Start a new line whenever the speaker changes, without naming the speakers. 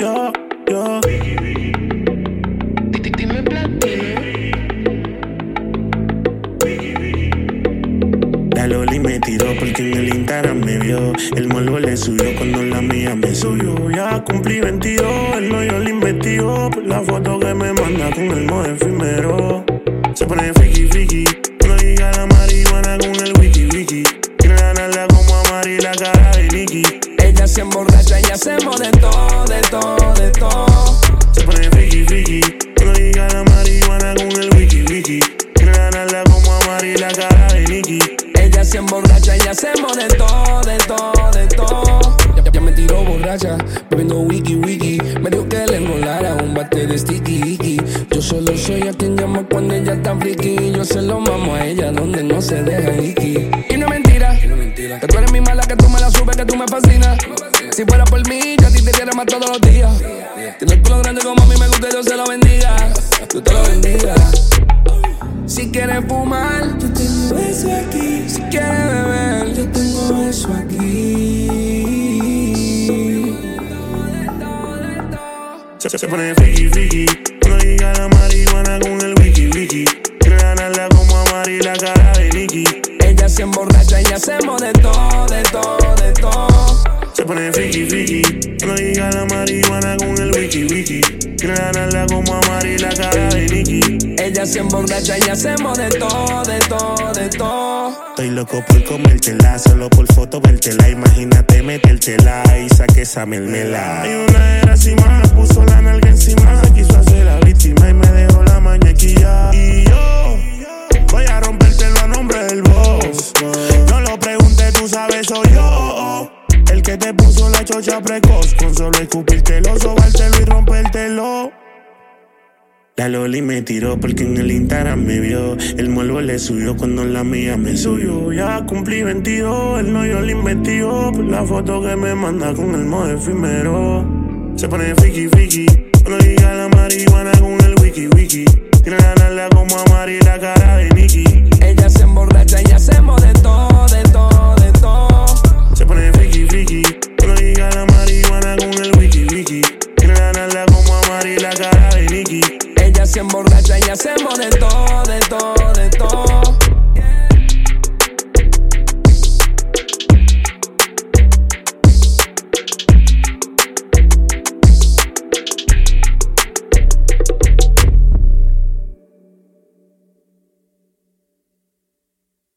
yo.
Dime platino.
La Loli me tiró porque en el Instagram me vio. El morbo le subió cuando la mía me subió. Ya cumplí 22, el novio le investigó por la foto que me manda con el modo efímero. Se pone friki, no diga la marihuana con el wiki. Tiene la nalga como a Mari y la cara de Nicky.
Ella se emborracha y hacemos de todo.
Se pone friki, no diga la marihuana con el wiki. Tiene la nalga como a Mari y la cara de Nicky.
Ella se emborracha y hacemos de todo. Ya me tiró borracha, bebiendo wiki. Me dijo que le enrolara un bate de sticky. Yo solo soy a quien llamo cuando ella está friki. Yo se lo mamo a ella donde no se deja iki. Y no es mentira, que tú eres mi mala, que tú me la subes, que tú me fascinas. Si fuera por mí, yo a ti te quiero más todos los días. Tienes el culo grande como a mí me gusta, Dios se lo bendiga. Dios te lo bendiga. Si quieres fumar, yo tengo eso aquí. Si quieres beber, yo tengo eso aquí.
Se pone friki, no diga la marihuana con el wiki. Tiene la nalga como a Mari y la cara de Nicky.
Ella se emborracha y hacemos de todo.
Se pone friki, no diga la marihuana con el wiki. Tiene la nalga como a Mari y la cara de Nicky.
Ella se emborracha y hacemos de todo.
Estoy loco por comértela, solo por foto vértela. Imagínate metértela y saque esa melmela. Hay una era así más, puso la nalga encima. Quiso hacer la víctima y me dejó la mañequilla. Y yo voy a rompértelo a nombre del boss. No lo preguntes, tú sabes, soy yo. El que te puso la chocha precoz. Con solo escupírtelo, sobártelo y rompértelo. La Loli me tiró porque en el Instagram me vio. El morbo le subió cuando la mía me subió. Ya cumplí 22, el novio le investigó por la foto que me manda con el modo efímero. Se pone friki, no diga la marihuana con el wiki. Tiene la nalga como a Mari y la cara de Nicky.
Ella se emborracha y hacemos de todo.